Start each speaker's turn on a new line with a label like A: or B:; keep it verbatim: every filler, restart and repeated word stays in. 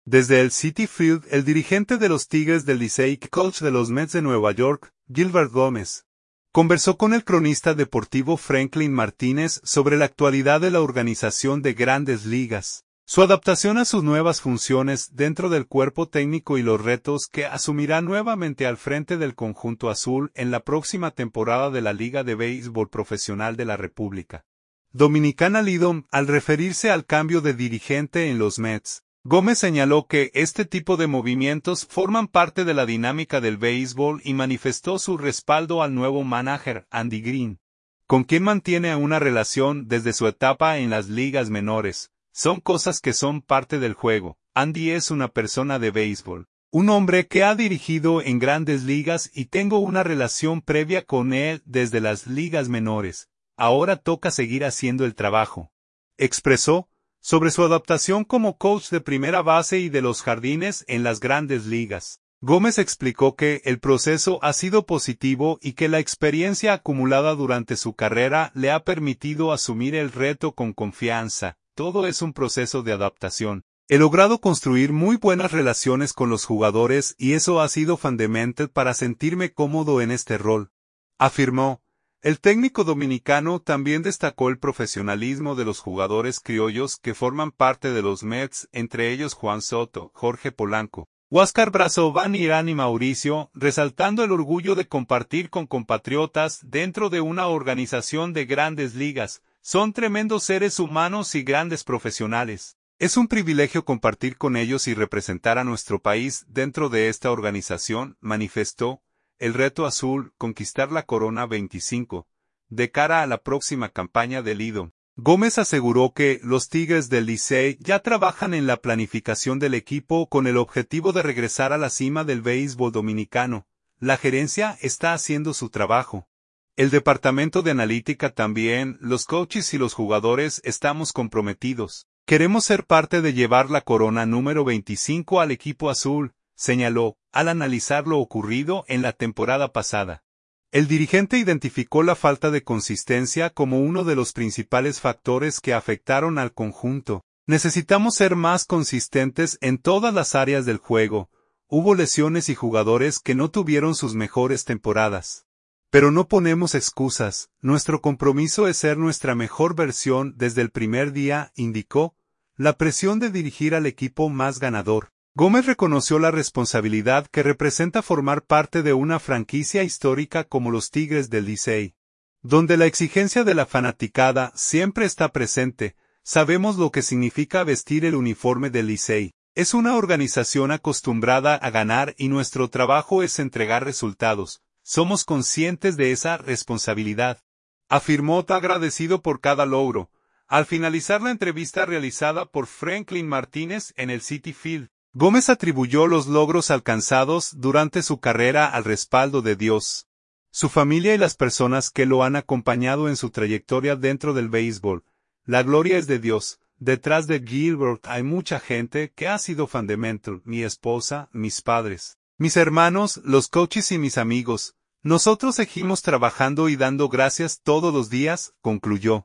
A: Desde el Citi Field, el dirigente de los Tigres del Licey y coach de los Mets de Nueva York, Gilbert Gómez, conversó con el cronista deportivo Franklin Martínez sobre la actualidad de la organización de Grandes Ligas, su adaptación a sus nuevas funciones dentro del cuerpo técnico y los retos que asumirá nuevamente al frente del conjunto azul en la próxima temporada de la Liga de Béisbol Profesional de la República Dominicana Lidom. Al referirse al cambio de dirigente en los Mets, Gómez señaló que este tipo de movimientos forman parte de la dinámica del béisbol y manifestó su respaldo al nuevo manager, Andy Green, con quien mantiene una relación desde su etapa en las ligas menores. Son cosas que son parte del juego. Andy es una persona de béisbol, un hombre que ha dirigido en grandes ligas y tengo una relación previa con él desde las ligas menores. Ahora toca seguir haciendo el trabajo, expresó, sobre su adaptación como coach de primera base y de los jardines en las grandes ligas. Gómez explicó que el proceso ha sido positivo y que la experiencia acumulada durante su carrera le ha permitido asumir el reto con confianza. Todo es un proceso de adaptación. He logrado construir muy buenas relaciones con los jugadores y eso ha sido fundamental para sentirme cómodo en este rol, afirmó. El técnico dominicano también destacó el profesionalismo de los jugadores criollos que forman parte de los Mets, entre ellos Juan Soto, Jorge Polanco, Huáscar Brazo, Van Irán y Mauricio, resaltando el orgullo de compartir con compatriotas dentro de una organización de grandes ligas. Son tremendos seres humanos y grandes profesionales. Es un privilegio compartir con ellos y representar a nuestro país dentro de esta organización, manifestó. El reto azul, conquistar la corona veinticinco, de cara a la próxima campaña del Lidom. Gómez aseguró que los Tigres del Licey ya trabajan en la planificación del equipo con el objetivo de regresar a la cima del béisbol dominicano. La gerencia está haciendo su trabajo. El departamento de analítica también, los coaches y los jugadores estamos comprometidos. Queremos ser parte de llevar la corona número veinticinco al equipo azul, señaló, al analizar lo ocurrido en la temporada pasada. El dirigente identificó la falta de consistencia como uno de los principales factores que afectaron al conjunto. Necesitamos ser más consistentes en todas las áreas del juego. Hubo lesiones y jugadores que no tuvieron sus mejores temporadas. Pero no ponemos excusas, nuestro compromiso es ser nuestra mejor versión desde el primer día, indicó. La presión de dirigir al equipo más ganador. Gómez reconoció la responsabilidad que representa formar parte de una franquicia histórica como los Tigres del Licey, donde la exigencia de la fanaticada siempre está presente. Sabemos lo que significa vestir el uniforme del Licey. Es una organización acostumbrada a ganar y nuestro trabajo es entregar resultados. Somos conscientes de esa responsabilidad, afirmó agradecido por cada logro. Al finalizar la entrevista realizada por Franklin Martínez en el Citi Field, Gómez atribuyó los logros alcanzados durante su carrera al respaldo de Dios, su familia y las personas que lo han acompañado en su trayectoria dentro del béisbol. La gloria es de Dios. Detrás de Gilbert hay mucha gente que ha sido fundamental, mi esposa, mis padres, mis hermanos, los coaches y mis amigos. Nosotros seguimos trabajando y dando gracias todos los días, concluyó.